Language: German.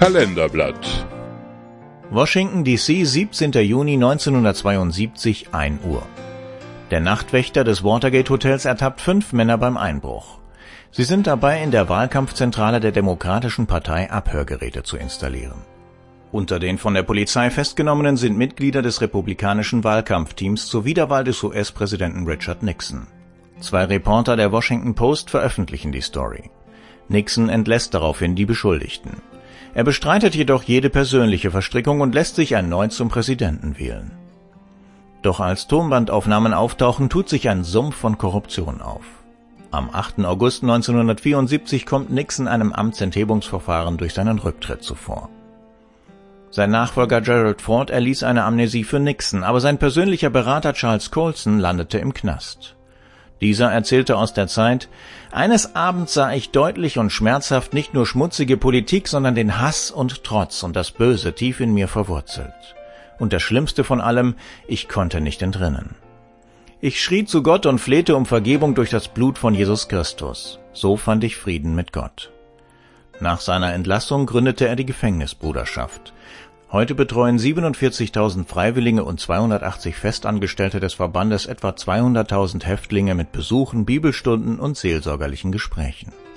Kalenderblatt. Washington D.C., 17. Juni 1972, 1 Uhr. Der Nachtwächter des Watergate-Hotels ertappt 5 Männer beim Einbruch. Sie sind dabei, in der Wahlkampfzentrale der Demokratischen Partei Abhörgeräte zu installieren. Unter den von der Polizei Festgenommenen sind Mitglieder des republikanischen Wahlkampfteams zur Wiederwahl des US-Präsidenten Richard Nixon. 2 Reporter der Washington Post veröffentlichen die Story. Nixon entlässt daraufhin die Beschuldigten. Er bestreitet jedoch jede persönliche Verstrickung und lässt sich erneut zum Präsidenten wählen. Doch als Tonbandaufnahmen auftauchen, tut sich ein Sumpf von Korruption auf. Am 8. August 1974 kommt Nixon einem Amtsenthebungsverfahren durch seinen Rücktritt zuvor. Sein Nachfolger Gerald Ford erließ eine Amnesie für Nixon, aber sein persönlicher Berater Charles Colson landete im Knast. Dieser erzählte aus der Zeit: Eines Abends sah ich deutlich und schmerzhaft nicht nur schmutzige Politik, sondern den Hass und Trotz und das Böse tief in mir verwurzelt. Und das Schlimmste von allem, ich konnte nicht entrinnen. Ich schrie zu Gott und flehte um Vergebung durch das Blut von Jesus Christus. So fand ich Frieden mit Gott. Nach seiner Entlassung gründete er die Gefängnisbruderschaft. Heute betreuen 47.000 Freiwillige und 280 Festangestellte des Verbandes etwa 200.000 Häftlinge mit Besuchen, Bibelstunden und seelsorgerlichen Gesprächen.